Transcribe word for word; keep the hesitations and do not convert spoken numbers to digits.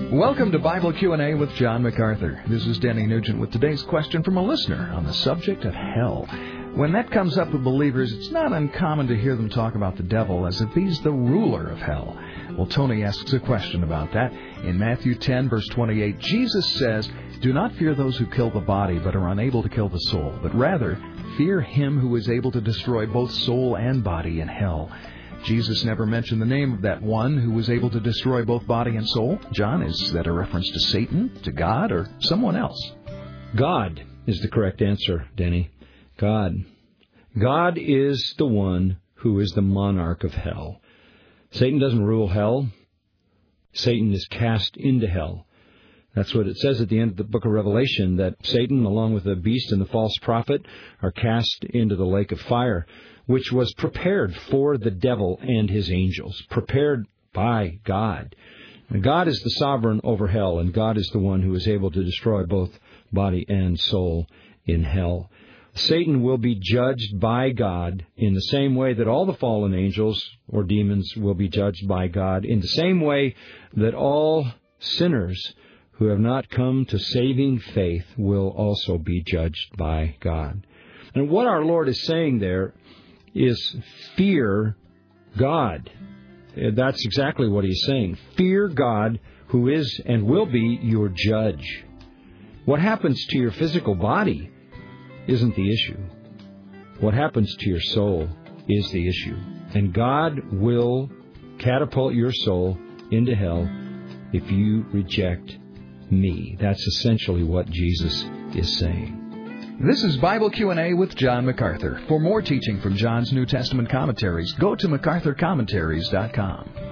Welcome to Bible Q and A with John MacArthur. This is Denny Nugent with today's question from a listener on the subject of hell. When that comes up with believers, it's not uncommon to hear them talk about the devil as if he's the ruler of hell. Well, Tony asks a question about that. In Matthew ten, verse twenty-eight, Jesus says, "Do not fear those who kill the body, but are unable to kill the soul, but rather fear him who is able to destroy both soul and body in hell." Jesus never mentioned the name of that one who was able to destroy both body and soul. John, is that a reference to Satan, to God, or someone else? God is the correct answer, Denny. God. God is the one who is the monarch of hell. Satan doesn't rule hell. Satan is cast into hell. That's what it says at the end of the book of Revelation, that Satan, along with the beast and the false prophet, are cast into the lake of fire, which was prepared for the devil and his angels, prepared by God. And God is the sovereign over hell, and God is the one who is able to destroy both body and soul in hell. Satan will be judged by God in the same way that all the fallen angels or demons will be judged by God, in the same way that all sinners who have not come to saving faith will also be judged by God. And what our Lord is saying there is fear God. That's exactly what he's saying. Fear God, who is and will be your judge. What happens to your physical body isn't the issue. What happens to your soul is the issue. And God will catapult your soul into hell if you reject me. That's essentially what Jesus is saying. This is Bible Q and A with John MacArthur. For more teaching from John's New Testament commentaries, go to macarthur commentaries dot com.